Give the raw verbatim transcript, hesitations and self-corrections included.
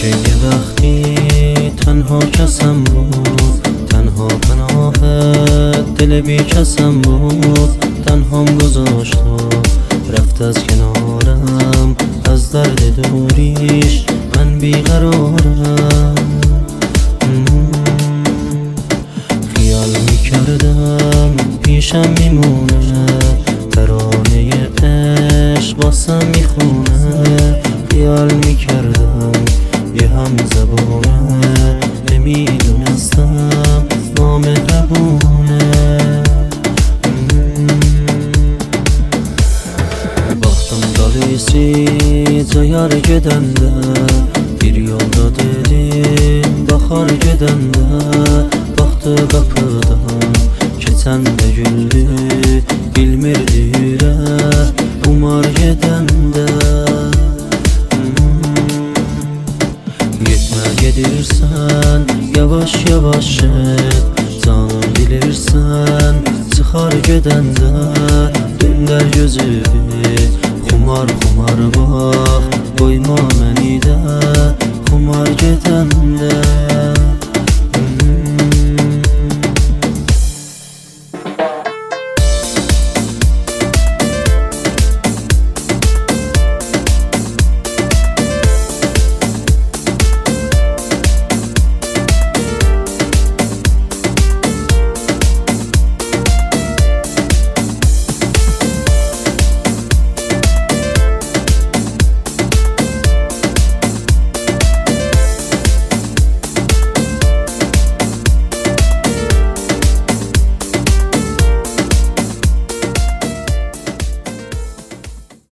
که یه وقتی تنها کسم بود، تنها پناه دل بی کسم بود، تنهام گذاشت و رفت از کنارم، از درد دوریش من بیقرارم. خیال میکردم پیشم میمونه، ترانه عشق واسم میخونه. خیال میکردم یه هم زبونه، نمیدونستم نامهربونه. Baxdım dalisi cayar gedəndə, bir yolda dedim baxar gedəndə, baxdı qapıdan keçəndə güldü, bilmirdi ürək umar gedəndə. Gitmə gedirsən yavaş yavaş et, canım bilirsən çıxar gedəndə, döndər gözünü xumar xumar bax, qoyma məni də xumar gedəndə.